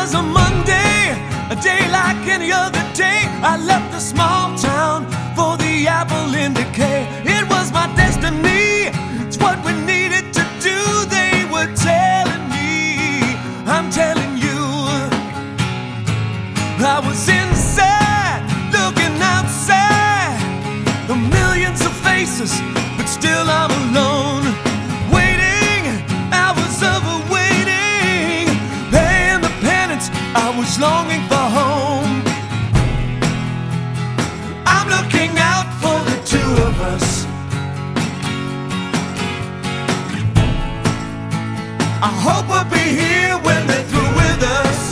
was a Monday, a day like any other day. I left the small town for the apple in decay. It was my destiny, it's what we needed to do. They were telling me, I'm telling you. I was inside, looking outside, the millions of faces, but still I'm alone. Waiting, hours of waiting, paying the penance, I was longing for home. I'm looking out for the two of us. I hope we'll be here when they're through with us.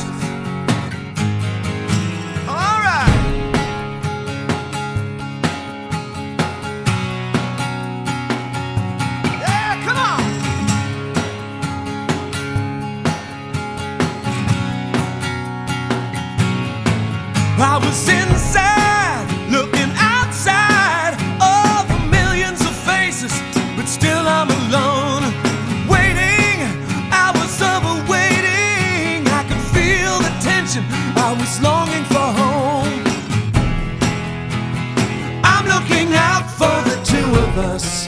I was inside, looking outside, all the millions of faces, but still I'm alone. Waiting, hours of waiting, I could feel the tension, I was longing for home. I'm looking out for the two of us.